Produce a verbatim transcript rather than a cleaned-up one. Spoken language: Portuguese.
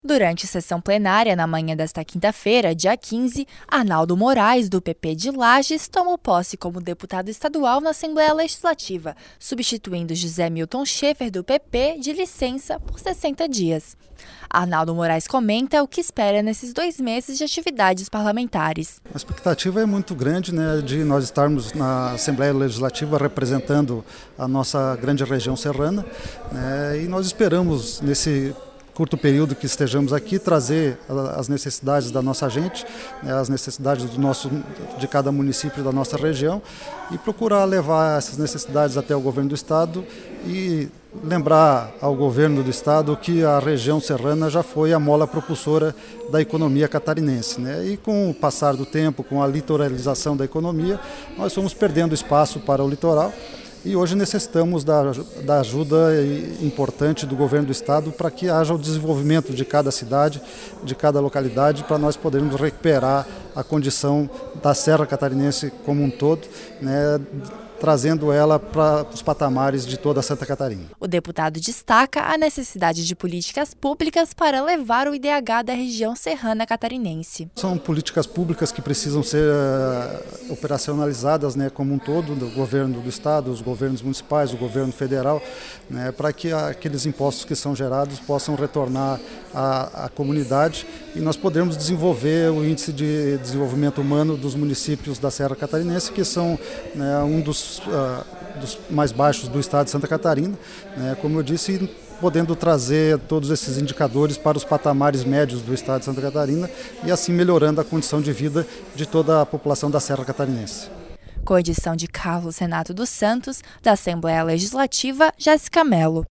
Durante sessão plenária, na manhã desta quinta-feira, dia quinze, Arnaldo Moraes, do P P de Lages, tomou posse como deputado estadual na Assembleia Legislativa, substituindo José Milton Schaefer, do P P, de licença por sessenta dias. Arnaldo Moraes comenta o que espera nesses dois meses de atividades parlamentares. A expectativa é muito grande, né, de nós estarmos na Assembleia Legislativa representando a nossa grande região serrana, né, e nós esperamos, nesse curto período que estejamos aqui, trazer as necessidades da nossa gente, as necessidades do nosso, de cada município da nossa região e procurar levar essas necessidades até o governo do estado e lembrar ao governo do estado que a região serrana já foi a mola propulsora da economia catarinense, né? E com o passar do tempo, com a litoralização da economia, nós fomos perdendo espaço para o litoral. E hoje necessitamos da, da ajuda importante do governo do estado para que haja o desenvolvimento de cada cidade, de cada localidade, para nós podermos recuperar a condição da Serra Catarinense como um todo, né, trazendo ela para os patamares de toda Santa Catarina. O deputado destaca a necessidade de políticas públicas para levar o I D H da região serrana catarinense. São políticas públicas que precisam ser uh, operacionalizadas, né, como um todo, do governo do estado, os governos municipais, o governo federal, né, para que aqueles impostos que são gerados possam retornar à, à comunidade e nós podermos desenvolver o índice de desenvolvimento humano dos municípios da Serra Catarinense, que são, né, um dos Uh, dos mais baixos do estado de Santa Catarina, né, como eu disse, podendo trazer todos esses indicadores para os patamares médios do estado de Santa Catarina e assim melhorando a condição de vida de toda a população da Serra Catarinense. Com edição de Carlos Renato dos Santos, da Assembleia Legislativa, Jéssica Mello.